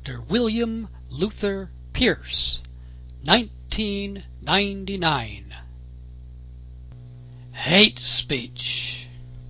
Dr. William Luther Pierce, 1999. Hate speech.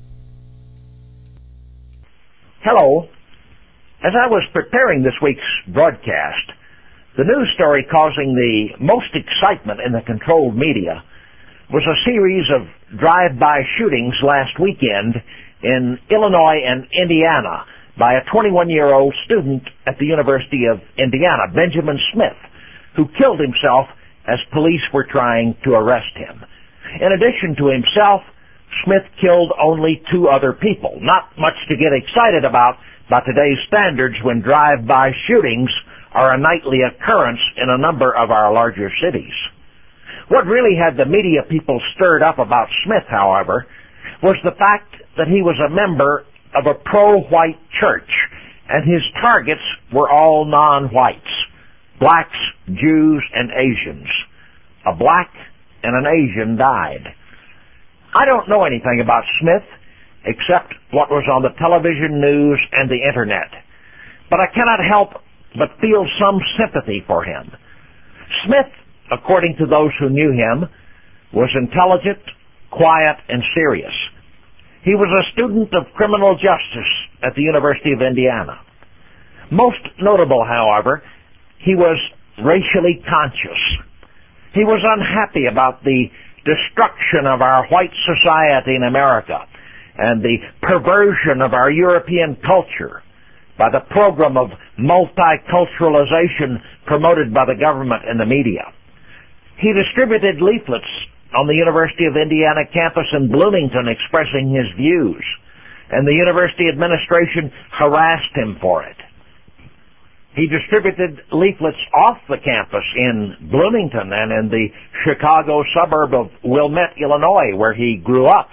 Hello. As I was preparing this week's broadcast, the news story causing the most excitement in the controlled media was a series of drive-by shootings last weekend in Illinois and Indiana by a 21-year-old student at the University of Indiana, Benjamin Smith, who killed himself as police were trying to arrest him. In addition to himself, Smith killed only 2 other people. Not much to get excited about by today's standards when drive-by shootings are a nightly occurrence in a number of our larger cities. What really had the media people stirred up about Smith, however, was the fact that he was a member of a pro-white church, and his targets were all non-whites, blacks, Jews, and Asians. A black and an Asian died. I don't know anything about Smith except what was on the television news and the internet, but I cannot help but feel some sympathy for him. Smith, according to those who knew him, was intelligent, quiet, and serious. He was a student of criminal justice at the University of Indiana. Most notable, however, he was racially conscious. He was unhappy about the destruction of our white society in America and the perversion of our European culture by the program of multiculturalization promoted by the government and the media. He distributed leaflets on the University of Indiana campus in Bloomington expressing his views, and the university administration harassed him for it. He distributed leaflets off the campus in Bloomington and in the Chicago suburb of Wilmette, Illinois, where he grew up.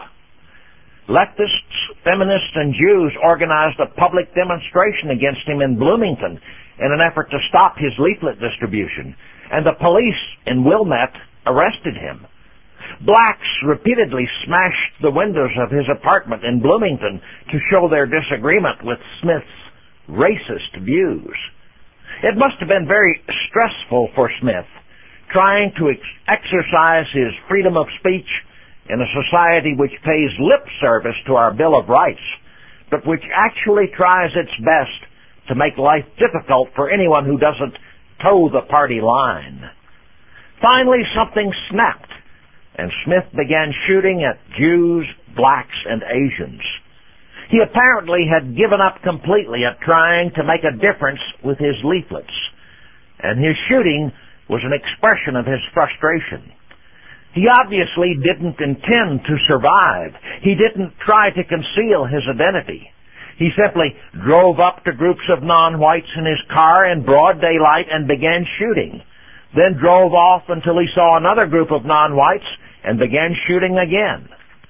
Leftists, feminists, and Jews organized a public demonstration against him in Bloomington in an effort to stop his leaflet distribution, and the police in Wilmette arrested him. Blacks repeatedly smashed the windows of his apartment in Bloomington to show their disagreement with Smith's racist views. It must have been very stressful for Smith trying to exercise his freedom of speech in a society which pays lip service to our Bill of Rights, but which actually tries its best to make life difficult for anyone who doesn't toe the party line. Finally, something snapped, and Smith began shooting at Jews, blacks, and Asians. He apparently had given up completely at trying to make a difference with his leaflets, and his shooting was an expression of his frustration. He obviously didn't intend to survive. He didn't try to conceal his identity. He simply drove up to groups of non-whites in his car in broad daylight and began shooting, then drove off until he saw another group of non-whites and began shooting again.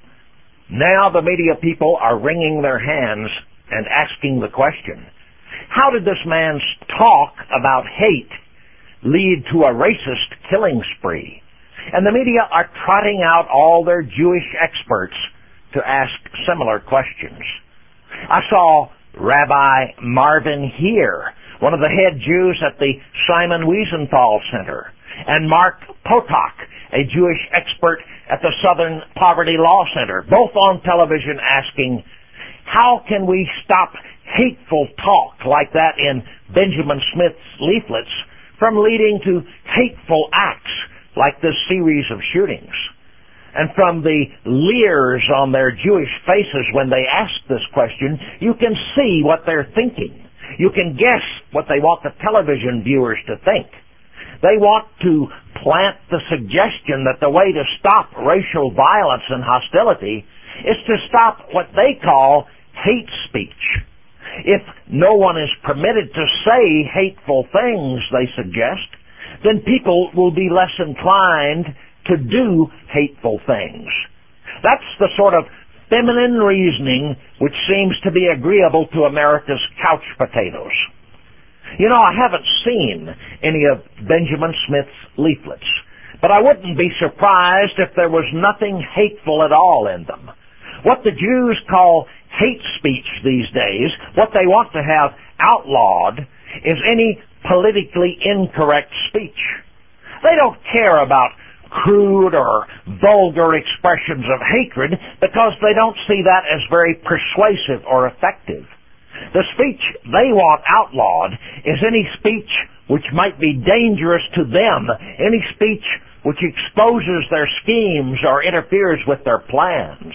Now the media people are wringing their hands and asking the question, how did this man's talk about hate lead to a racist killing spree? And the media are trotting out all their Jewish experts to ask similar questions. I saw Rabbi Marvin Heer, one of the head Jews at the Simon Wiesenthal Center, and Mark Potok, a Jewish expert at the Southern Poverty Law Center, both on television asking, how can we stop hateful talk like that in Benjamin Smith's leaflets from leading to hateful acts like this series of shootings? And from the leers on their Jewish faces when they ask this question, you can see what they're thinking. You can guess what they want the television viewers to think. They want to plant the suggestion that the way to stop racial violence and hostility is to stop what they call hate speech. If no one is permitted to say hateful things, they suggest, then people will be less inclined to do hateful things. That's the sort of feminine reasoning which seems to be agreeable to America's couch potatoes. You know, I haven't seen any of Benjamin Smith's leaflets, but I wouldn't be surprised if there was nothing hateful at all in them. What the Jews call hate speech these days, what they want to have outlawed, is any politically incorrect speech. They don't care about crude or vulgar expressions of hatred because they don't see that as very persuasive or effective. The speech they want outlawed is any speech which might be dangerous to them, any speech which exposes their schemes or interferes with their plans.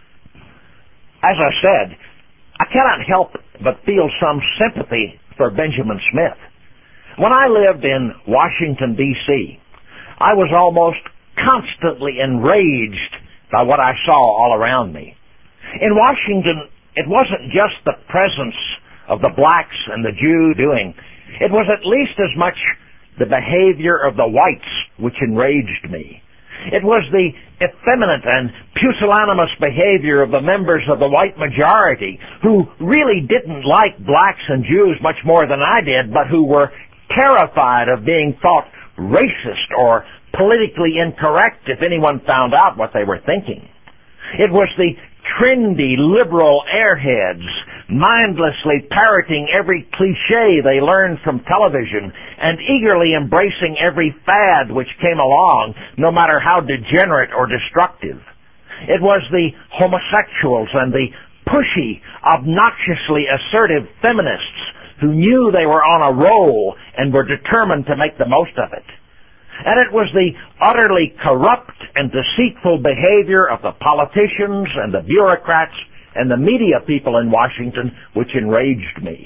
As I said, I cannot help but feel some sympathy for Benjamin Smith. When I lived in Washington, D.C., I was almost constantly enraged by what I saw all around me. In Washington, it wasn't just the presence of the blacks and the Jews doing. It was at least as much the behavior of the whites which enraged me. It was the effeminate and pusillanimous behavior of the members of the white majority who really didn't like blacks and Jews much more than I did, but who were terrified of being thought racist or politically incorrect if anyone found out what they were thinking. It was the trendy liberal airheads mindlessly parroting every cliche they learned from television and eagerly embracing every fad which came along, no matter how degenerate or destructive. It was the homosexuals and the pushy, obnoxiously assertive feminists who knew they were on a roll and were determined to make the most of it. And it was the utterly corrupt and deceitful behavior of the politicians and the bureaucrats and the media people in Washington which enraged me.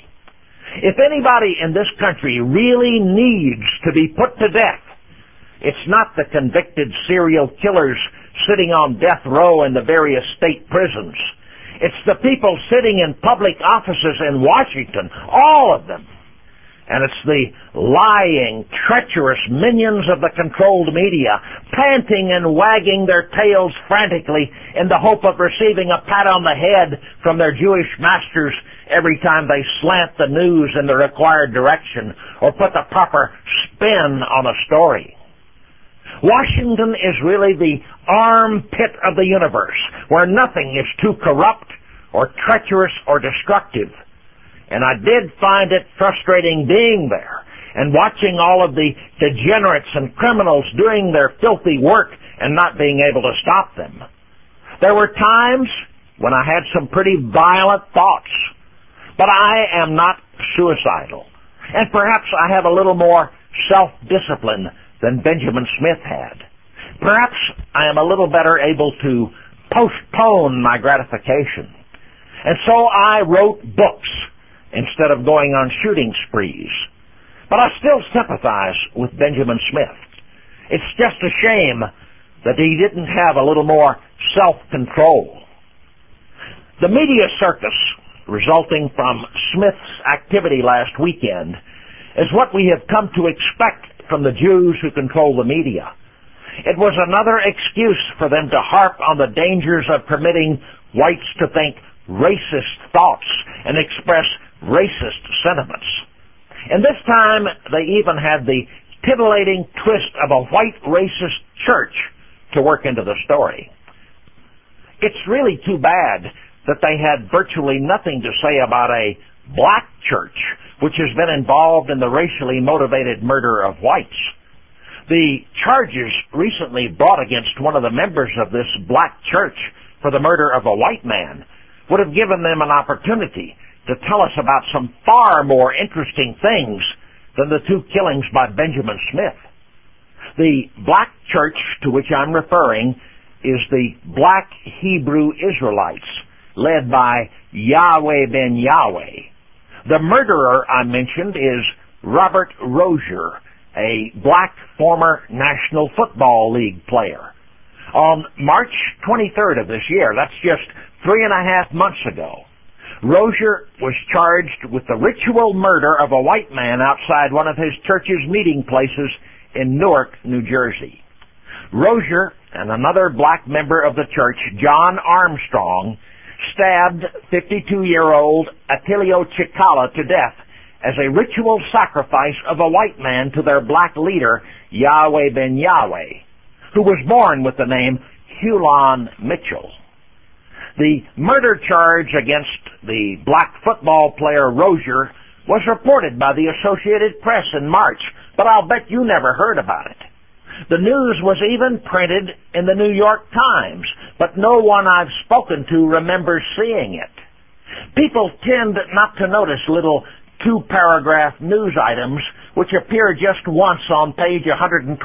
If anybody in this country really needs to be put to death, it's not the convicted serial killers sitting on death row in the various state prisons. It's the people sitting in public offices in Washington, all of them. And it's the lying, treacherous minions of the controlled media, panting and wagging their tails frantically in the hope of receiving a pat on the head from their Jewish masters every time they slant the news in the required direction or put the proper spin on a story. Washington is really the armpit of the universe, where nothing is too corrupt or treacherous or destructive. And I did find it frustrating being there and watching all of the degenerates and criminals doing their filthy work and not being able to stop them. There were times when I had some pretty violent thoughts, but I am not suicidal. And perhaps I have a little more self-discipline than Benjamin Smith had. Perhaps I am a little better able to postpone my gratification. And so I wrote books instead of going on shooting sprees. But I still sympathize with Benjamin Smith. It's just a shame that he didn't have a little more self-control. The media circus resulting from Smith's activity last weekend is what we have come to expect from the Jews who control the media. It was another excuse for them to harp on the dangers of permitting whites to think racist thoughts and express racist sentiments. And this time they even had the titillating twist of a white racist church to work into the story. It's really too bad that they had virtually nothing to say about a black church which has been involved in the racially motivated murder of whites. The charges recently brought against one of the members of this black church for the murder of a white man would have given them an opportunity to tell us about some far more interesting things than the two killings by Benjamin Smith. The black church to which I'm referring is the Black Hebrew Israelites, led by Yahweh ben Yahweh. The murderer I mentioned is Robert Rozier, a black former National Football League player. On March 23rd of this year, that's just 3.5 months ago, Rozier was charged with the ritual murder of a white man outside one of his church's meeting places in Newark, New Jersey. Rozier and another black member of the church, John Armstrong, stabbed 52-year-old Attilio Chikala to death as a ritual sacrifice of a white man to their black leader, Yahweh ben Yahweh, who was born with the name Hulon Mitchell. The murder charge against the black football player Rozier was reported by the Associated Press in March, but I'll bet you never heard about it. The news was even printed in the New York Times, but no one I've spoken to remembers seeing it. People tend not to notice little two-paragraph news items which appear just once on page 126,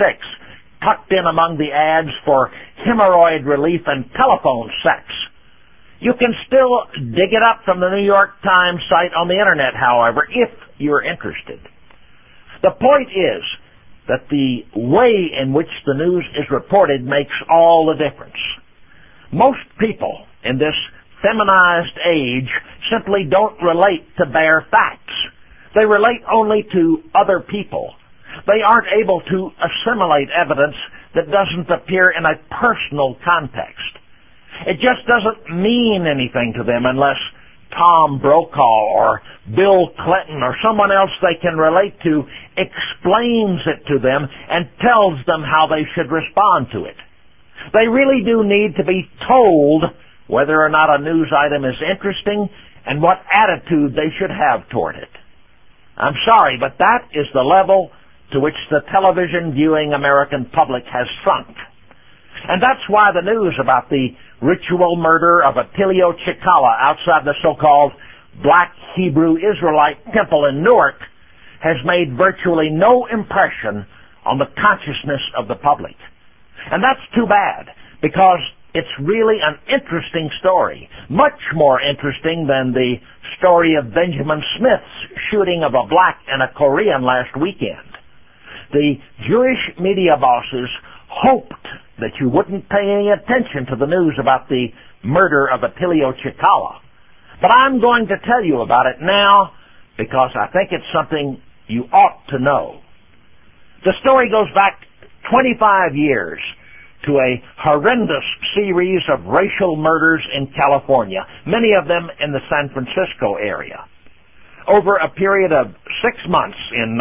tucked in among the ads for hemorrhoid relief and telephone sex. You can still dig it up from the New York Times site on the Internet, however, if you're interested. The point is that the way in which the news is reported makes all the difference. Most people in this feminized age simply don't relate to bare facts. They relate only to other people. They aren't able to assimilate evidence that doesn't appear in a personal context. It just doesn't mean anything to them unless Tom Brokaw or Bill Clinton or someone else they can relate to explains it to them and tells them how they should respond to it. They really do need to be told whether or not a news item is interesting and what attitude they should have toward it. I'm sorry, but that is the level to which the television viewing American public has sunk. And that's why the news about the ritual murder of Attilio Chikala outside the so-called Black Hebrew Israelite Temple in Newark has made virtually no impression on the consciousness of the public. And that's too bad, because it's really an interesting story, much more interesting than the story of Benjamin Smith's shooting of a black and a Korean last weekend. The Jewish media bosses hoped that you wouldn't pay any attention to the news about the murder of Attilio Chikala. But I'm going to tell you about it now because I think it's something you ought to know. The story goes back 25 years to a horrendous series of racial murders in California, many of them in the San Francisco area. Over a period of 6 months in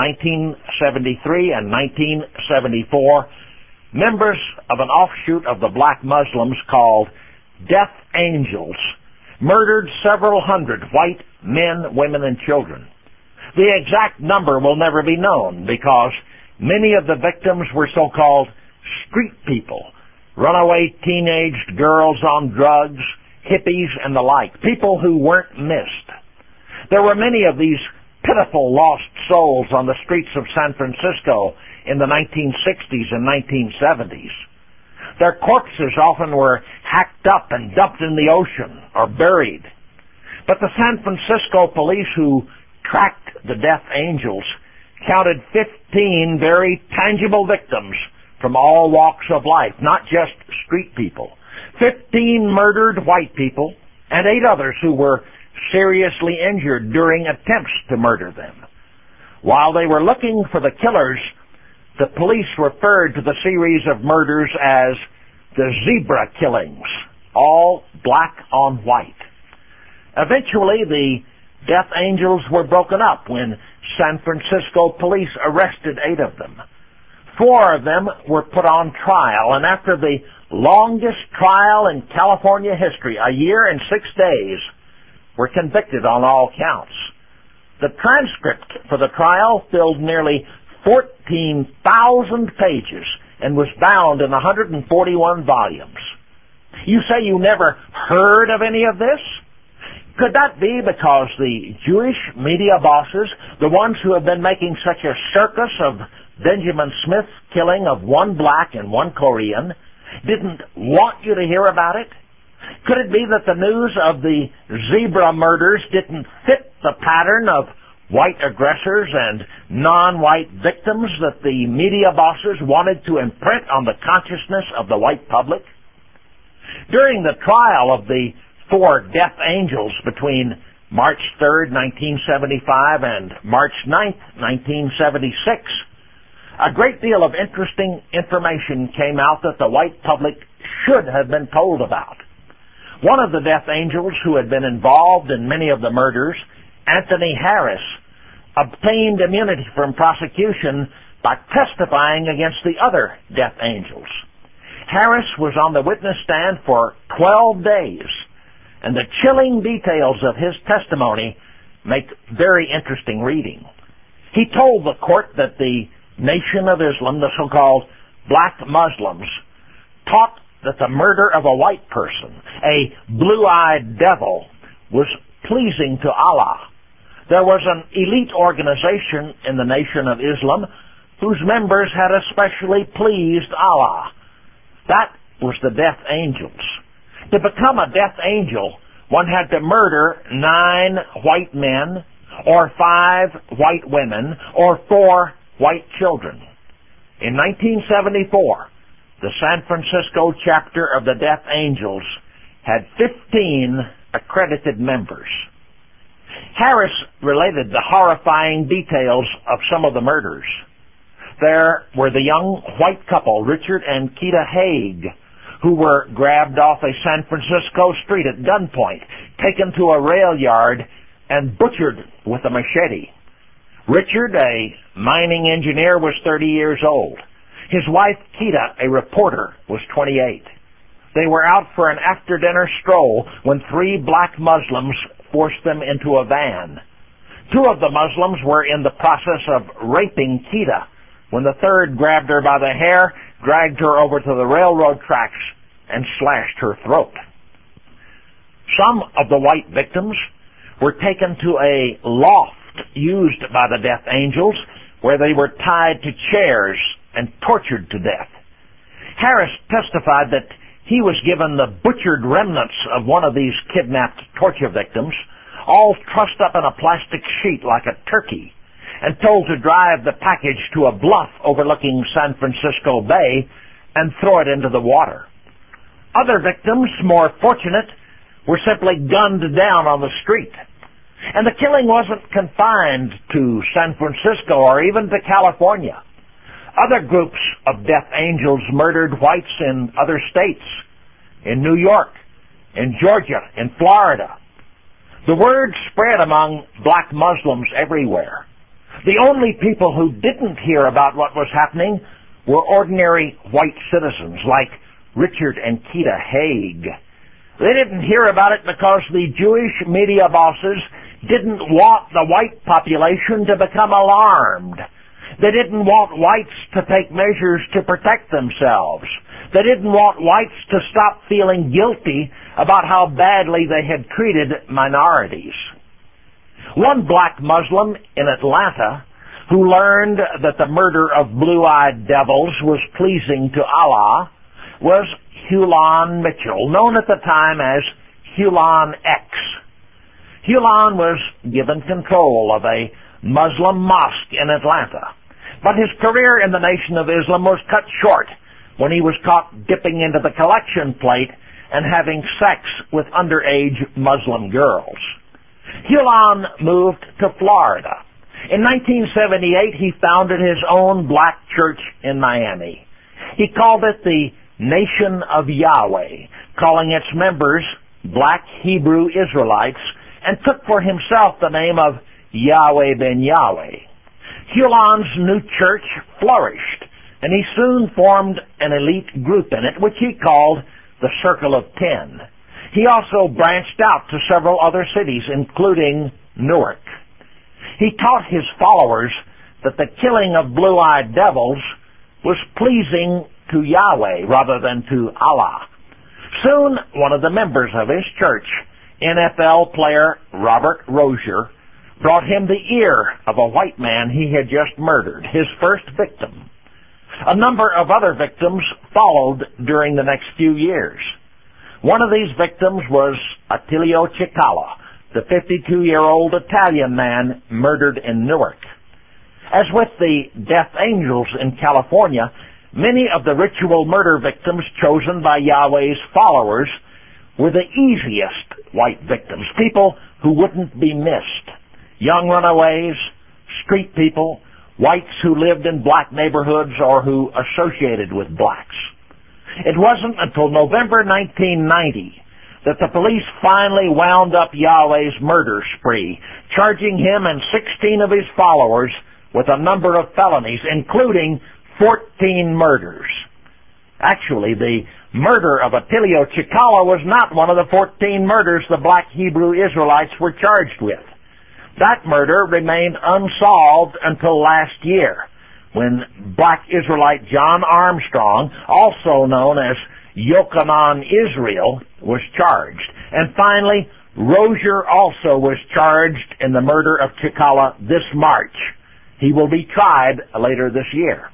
1973 and 1974, members of an offshoot of the black Muslims called Death Angels murdered several hundred white men, women, and children. The exact number will never be known because many of the victims were so-called street people, runaway teenage girls on drugs, hippies, and the like, people who weren't missed. There were many of these pitiful lost souls on the streets of San Francisco in the 1960s and 1970s. Their corpses often were hacked up and dumped in the ocean or buried. But the San Francisco police who tracked the Death Angels counted 15 very tangible victims from all walks of life, not just street people. 15 murdered white people and 8 others who were seriously injured during attempts to murder them. While they were looking for the killers, the police referred to the series of murders as the zebra killings, all black on white. Eventually, the Death Angels were broken up when San Francisco police arrested 8 of them. 4 of them were put on trial, and after the longest trial in California history, a year and 6 days, were convicted on all counts. The transcript for the trial filled nearly 14,000 pages and was bound in 141 volumes. You say you never heard of any of this? Could that be because the Jewish media bosses, the ones who have been making such a circus of Benjamin Smith's killing of 1 black and 1 Korean, didn't want you to hear about it? Could it be that the news of the zebra murders didn't fit the pattern of white aggressors and non-white victims that the media bosses wanted to imprint on the consciousness of the white public? During the trial of the 4 Death Angels between March 3rd, 1975 and March 9th, 1976, a great deal of interesting information came out that the white public should have been told about. One of the Death Angels who had been involved in many of the murders, Anthony Harris, obtained immunity from prosecution by testifying against the other Death Angels. Harris was on the witness stand for 12 days, and the chilling details of his testimony make very interesting reading. He told the court that the Nation of Islam, the so-called black Muslims, taught that the murder of a white person, a blue-eyed devil, was pleasing to Allah. There was an elite organization in the Nation of Islam whose members had especially pleased Allah. That was the Death Angels. To become a Death Angel, one had to murder 9 white men, or 5 white women, or 4 white children. In 1974, the San Francisco chapter of the Death Angels had 15 accredited members. Harris related the horrifying details of some of the murders. There were the young white couple, Richard and Keita Haig, who were grabbed off a San Francisco street at gunpoint, taken to a rail yard, and butchered with a machete. Richard, a mining engineer, was 30 years old. His wife, Keita, a reporter, was 28. They were out for an after-dinner stroll when 3 black Muslims forced them into a van. 2 of the Muslims were in the process of raping Keita when the third grabbed her by the hair, dragged her over to the railroad tracks, and slashed her throat. Some of the white victims were taken to a loft used by the Death Angels where they were tied to chairs and tortured to death. Harris testified that he was given the butchered remnants of one of these kidnapped torture victims, all trussed up in a plastic sheet like a turkey, and told to drive the package to a bluff overlooking San Francisco Bay and throw it into the water. Other victims, more fortunate, were simply gunned down on the street. And the killing wasn't confined to San Francisco or even to California. Other groups of Death Angels murdered whites in other states, in New York, in Georgia, in Florida. The word spread among black Muslims everywhere. The only people who didn't hear about what was happening were ordinary white citizens like Richard and Keita Haig. They didn't hear about it because the Jewish media bosses didn't want the white population to become alarmed. They didn't want whites to take measures to protect themselves. They didn't want whites to stop feeling guilty about how badly they had treated minorities. One black Muslim in Atlanta who learned that the murder of blue-eyed devils was pleasing to Allah was Hulan Mitchell, known at the time as Hulan X. Hulan was given control of a Muslim mosque in Atlanta, but his career in the Nation of Islam was cut short when he was caught dipping into the collection plate and having sex with underage Muslim girls. Hulan moved to Florida. In 1978, he founded his own black church in Miami. He called it the Nation of Yahweh, calling its members black Hebrew Israelites, and took for himself the name of Yahweh ben Yahweh. Hulan's new church flourished, and he soon formed an elite group in it, which he called the Circle of 10. He also branched out to several other cities, including Newark. He taught his followers that the killing of blue-eyed devils was pleasing to Yahweh rather than to Allah. Soon, one of the members of his church, NFL player Robert Rozier, brought him the ear of a white man he had just murdered, his first victim. A number of other victims followed during the next few years. One of these victims was Attilio Cicala, the 52-year-old Italian man murdered in Newark. As with the Death Angels in California, many of the ritual murder victims chosen by Yahweh's followers were the easiest white victims, people who wouldn't be missed. Young runaways, street people, whites who lived in black neighborhoods or who associated with blacks. It wasn't until November 1990 that the police finally wound up Yahweh's murder spree, charging him and 16 of his followers with a number of felonies, including 14 murders. Actually, the murder of Attilio Cicala was not one of the 14 murders the black Hebrew Israelites were charged with. That murder remained unsolved until last year, when black Israelite John Armstrong, also known as Yochanan Israel, was charged. And finally, Rozier also was charged in the murder of Chikala this March. He will be tried later this year.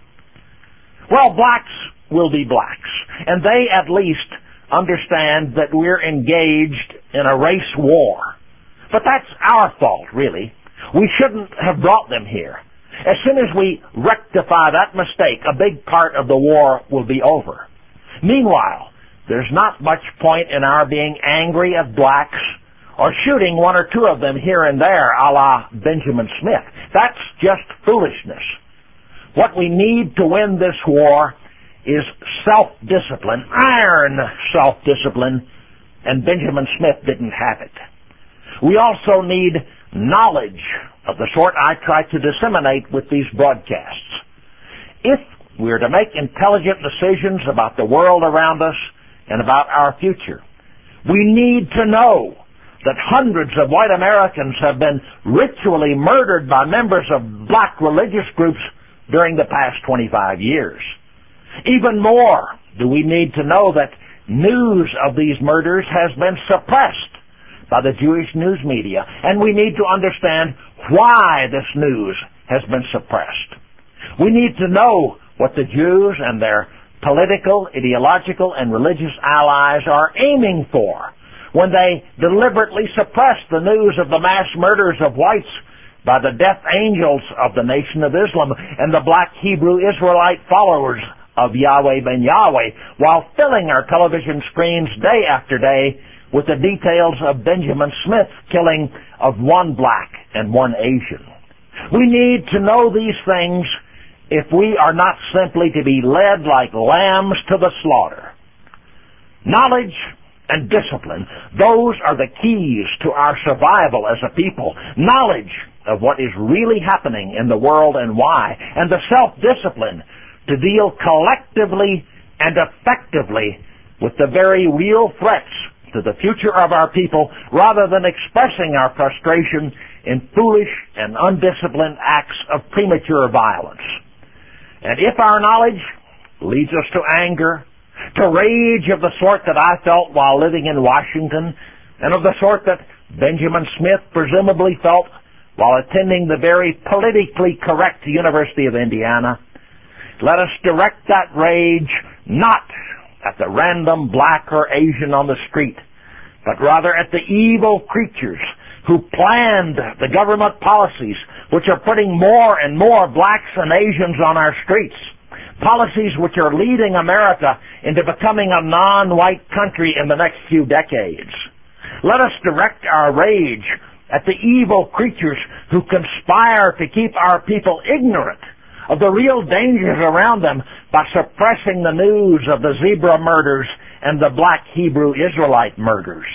Well, blacks will be blacks, and they at least understand that we're engaged in a race war. But that's our fault, really. We shouldn't have brought them here. As soon as we rectify that mistake, a big part of the war will be over. Meanwhile, there's not much point in our being angry at blacks or shooting one or two of them here and there, a la Benjamin Smith. That's just foolishness. What we need to win this war is self-discipline, iron self-discipline, and Benjamin Smith didn't have it. We also need knowledge of the sort I try to disseminate with these broadcasts. If we're to make intelligent decisions about the world around us and about our future, we need to know that hundreds of white Americans have been ritually murdered by members of black religious groups during the past 25 years. Even more, do we need to know that news of these murders has been suppressed by the Jewish news media, and we need to understand why this news has been suppressed. We need to know what the Jews and their political, ideological, and religious allies are aiming for when they deliberately suppress the news of the mass murders of whites by the death angels of the Nation of Islam and the black Hebrew Israelite followers of Yahweh ben Yahweh, while filling our television screens day after day with the details of Benjamin Smith's killing of one black and one Asian. We need to know these things if we are not simply to be led like lambs to the slaughter. Knowledge and discipline, those are the keys to our survival as a people. Knowledge of what is really happening in the world and why, and the self-discipline to deal collectively and effectively with the very real threats to the future of our people, rather than expressing our frustration in foolish and undisciplined acts of premature violence. And if our knowledge leads us to anger, to rage of the sort that I felt while living in Washington, and of the sort that Benjamin Smith presumably felt while attending the very politically correct University of Indiana, let us direct that rage not at the random black or Asian on the street, but rather at the evil creatures who planned the government policies which are putting more and more blacks and Asians on our streets, policies which are leading America into becoming a non-white country in the next few decades. Let us direct our rage at the evil creatures who conspire to keep our people ignorant of the real dangers around them by suppressing the news of the zebra murders and the black Hebrew Israelite murders.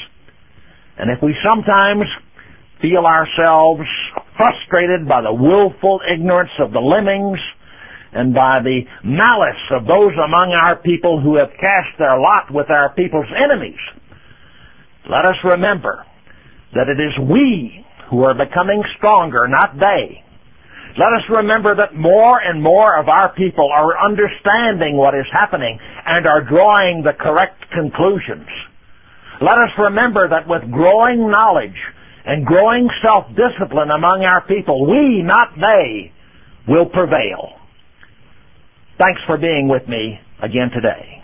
And if we sometimes feel ourselves frustrated by the willful ignorance of the lemmings and by the malice of those among our people who have cast their lot with our people's enemies, let us remember that it is we who are becoming stronger, not they. Let us remember that more and more of our people are understanding what is happening and are drawing the correct conclusions. Let us remember that with growing knowledge and growing self-discipline among our people, we, not they, will prevail. Thanks for being with me again today.